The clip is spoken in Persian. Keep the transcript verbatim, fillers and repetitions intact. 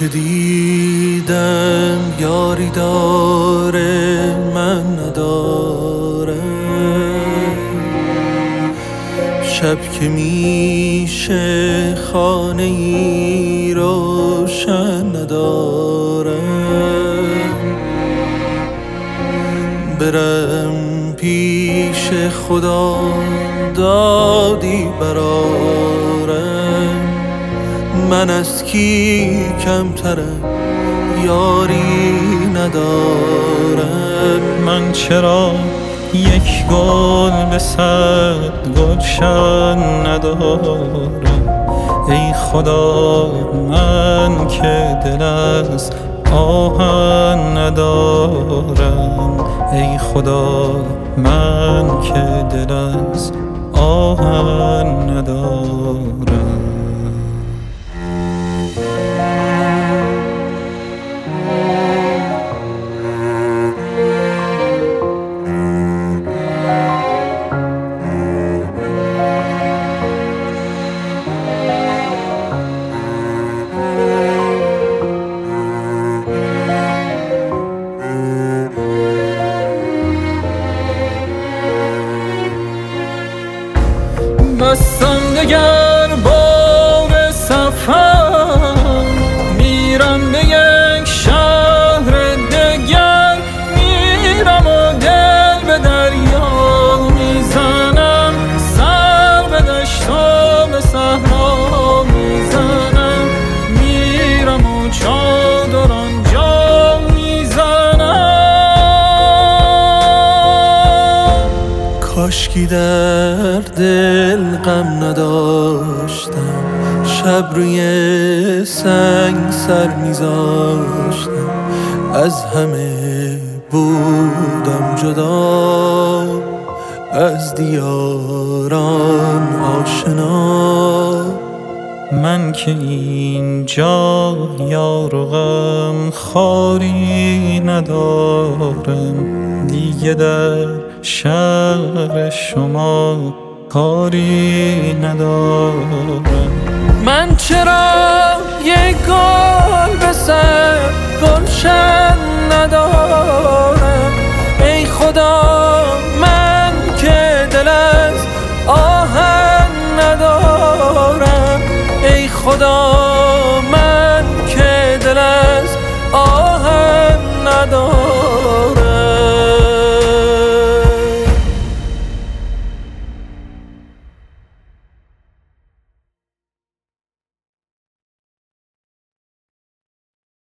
که دیدم یاری داره من نداره، شب که میشه خانه ای روشن نداره، برم پیش خدا دادی برارم، من از کی کمترم یاری ندارم. من چرا یک گل به صد گلشن ندارم، ای خدا من که دل از آهن ندارم، ای خدا من که دل از آهن ندارم. بستم دگر بار سفر، میرم به یک شهر دگر، میرم و دل به دریا میزنم، سر به دشت و به صحرا میزنم، میرم و چادر آنجا میزنم. کاشکی در دل غم نداشتم، شب روی سنگ سر میذاشتم، از همه بودم جدا، از دیاران آشنا. من که اینجا یار و غم خاری ندارم، دیگه در شهر شما کاری ندارم. من چرا یک گل به سر گلشن ندارم،